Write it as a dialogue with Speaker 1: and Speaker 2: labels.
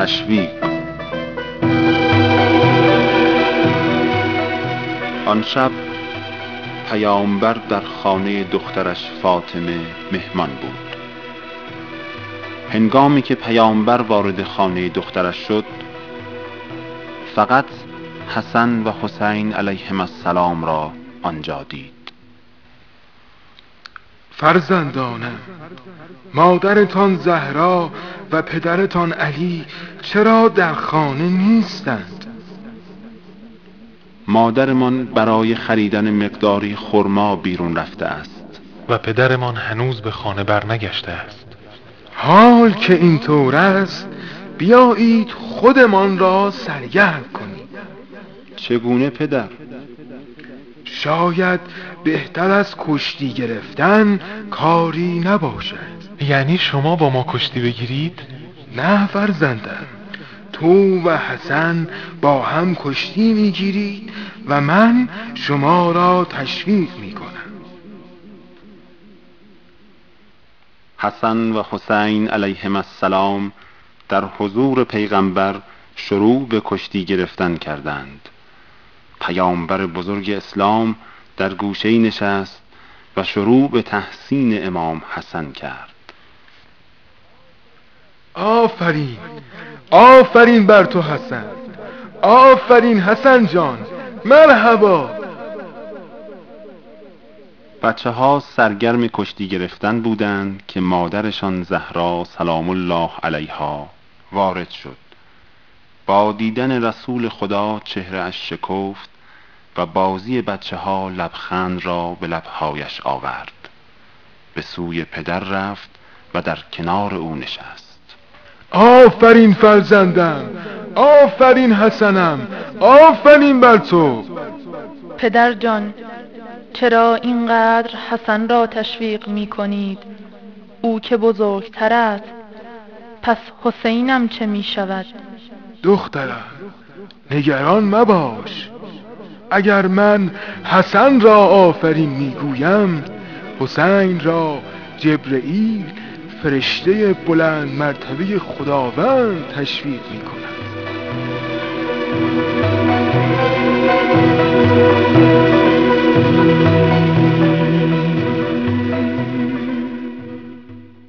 Speaker 1: تشویق. آن شب پیامبر در خانه دخترش فاطمه مهمان بود. هنگامی که پیامبر وارد خانه دخترش شد، فقط حسن و حسین علیهم السلام را آنجا دید.
Speaker 2: فرزندانم، مادرتان زهرا و پدرتان علی چرا در خانه نیستند؟
Speaker 1: مادرمان برای خریدن مقداری خرما بیرون رفته است
Speaker 3: و پدرمان هنوز به خانه برنگشته است.
Speaker 2: حال که اینطور است، بیایید خودمان را سرگرم کنیم.
Speaker 1: چگونه پدر؟
Speaker 2: شاید بهتر از کشتی گرفتن کاری نباشد.
Speaker 3: یعنی شما با ما کشتی بگیرید؟
Speaker 2: نه فرزندم، تو و حسن با هم کشتی میگیرید و من شما را تشویق میکنم.
Speaker 1: حسن و حسین علیهم السلام در حضور پیغمبر شروع به کشتی گرفتن کردند. پیامبر بزرگ اسلام در گوشه‌ای نشست و شروع به تحسین امام حسن کرد.
Speaker 2: آفرین، آفرین بر تو حسن، آفرین حسن جان، مرحبا.
Speaker 1: بچه ها سرگرم کشتی گرفتن بودند که مادرشان زهرا سلام الله علیها وارد شد. با دیدن رسول خدا چهره اش شکفت و بازی بچه ها لبخند را به لبهایش آورد. به سوی پدر رفت و در کنار او نشست.
Speaker 2: آفرین فرزندم، آفرین حسنم، آفرین بر تو.
Speaker 4: پدر جان، چرا اینقدر حسن را تشویق می کنید؟ او که بزرگتر است. پس حسینم چه می شود؟
Speaker 2: دخترم، نگران مباش. اگر من حسن را آفرین میگویم، حسین را جبرئیل فرشته بلند مرتبه خداوند تشویق میکند.